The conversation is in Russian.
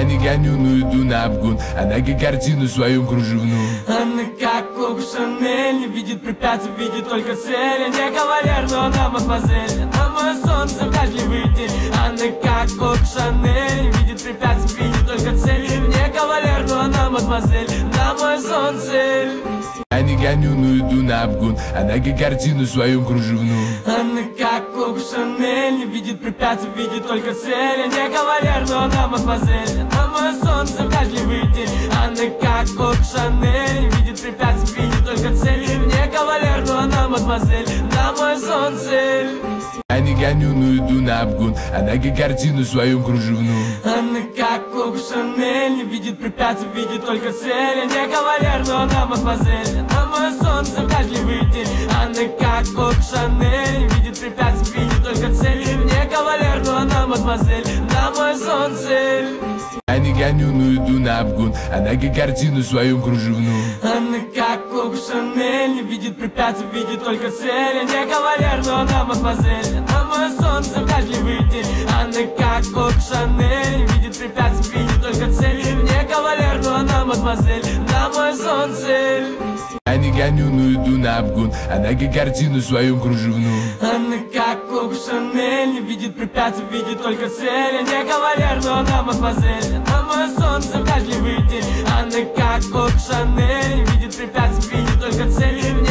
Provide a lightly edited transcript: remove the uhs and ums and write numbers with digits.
Я не гоню, но иду на обгон. Она как картину в своем кружевном. Она как Коко Шанель, не видит препятствий, видит только цель. Не кавалер, но она мадемуазель. Она мое солнце в дождливый день. Она как Коко Шанель, не видит препятствий, видит только цель. Не кавалер, но она мадемуазель. Она мое солнце. Я не гоню, но иду на обгон. Она как картину в своем кружевном. Она как Коко Шанель, не видит препятствий, видит только цель. Не кавалер, но она мадемуазель. Она мое солнце в дождливый день. Она как Коко Шанель, не видит препятствий, видит только цель. Не кавалер, но она мадемуазель. Она мое солнце. Я не гоню, но иду на обгон. Она как картину в своем кружевном. Она как Коко Шанель, не видит препятствий, видит только цель. Не кавалер, но она мадемуазель. Она мое солнце в дождливый день. Она как Коко Шанель, не видит препятствий, видит только цель. Не кавалер, но она мадемуазель. Она мое солнце. Я не гоню, но иду на обгон. Она как картину в своем кружевном. Она как Коко Шанель, не видит препятствий, видит только цель. Не кавалер, но она мадемуазель. Она мое солнце в дождливый день. Она как Коко Шанель, не видит препятствий, видит только цель. Не кавалер, но она мадемуазель. Она мое солнце. Я не гоню, но иду на обгон. Она как картину в своем кружевном. Она как Коко Шанель, не видит препятствий, видит только цель. Не кавалер, но она мадемуазель. Она мое солнце в дождливый день. Она как Коко Шанель, не видит препятствий, видит только цель.